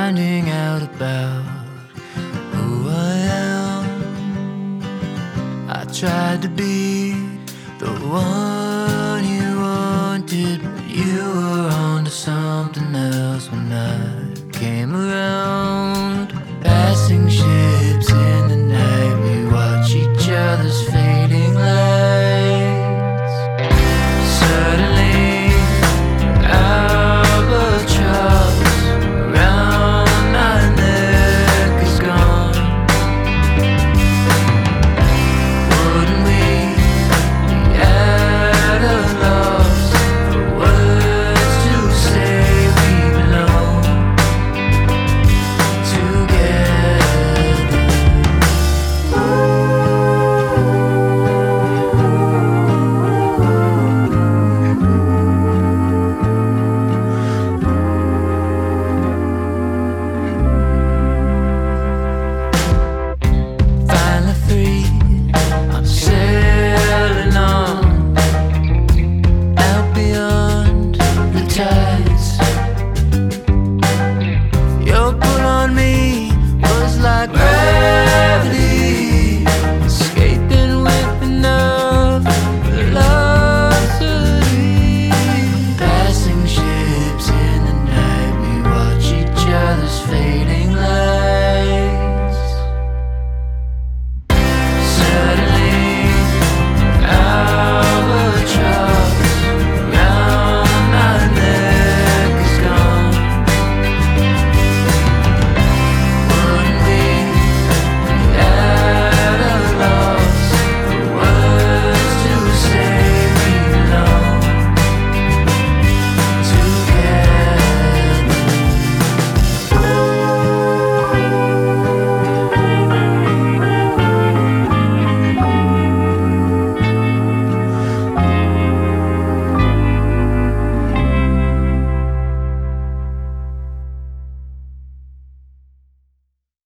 finding out about who I am. I tried to be the one you wanted, but you were onto something else when I came around. Passing shit